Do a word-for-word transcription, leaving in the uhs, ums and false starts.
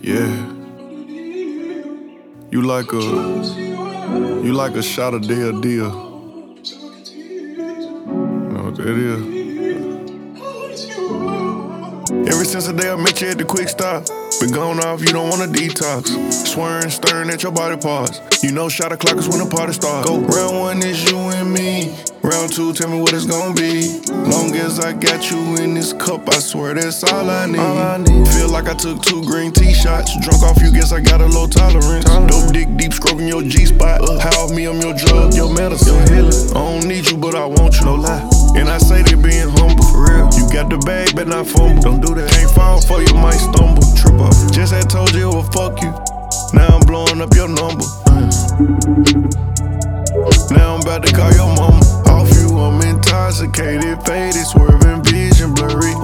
Yeah. You like a, you like a shot of deal deal. Know what that is? Ever since the day I met you at the quick stop, been gone off, you don't wanna detox. Swearing, staring at your body parts. You know shot o'clock is when the party starts. Go round one is you and me. Round two, tell me what it's gonna be. Long as I got you in this cup, I swear that's all I need. All I need. Feel like I took two green tea shots. Drunk off you, guess I got a low tolerance. tolerance. Dope dick deep, stroking your G-spot. Uh, High off me, I'm your drug, your medicine. Your I don't need you, but I want you. No lie. And I say they being humble. For real. You got the bag, but not fumble. Don't do that. Can't fall for you, might stumble. Trip up. Just had told you it would fuck you. Now I'm blowing up your number. Uh. Now I'm about to call your mama. Off you, I'm intoxicated, faded, swerving, vision blurry.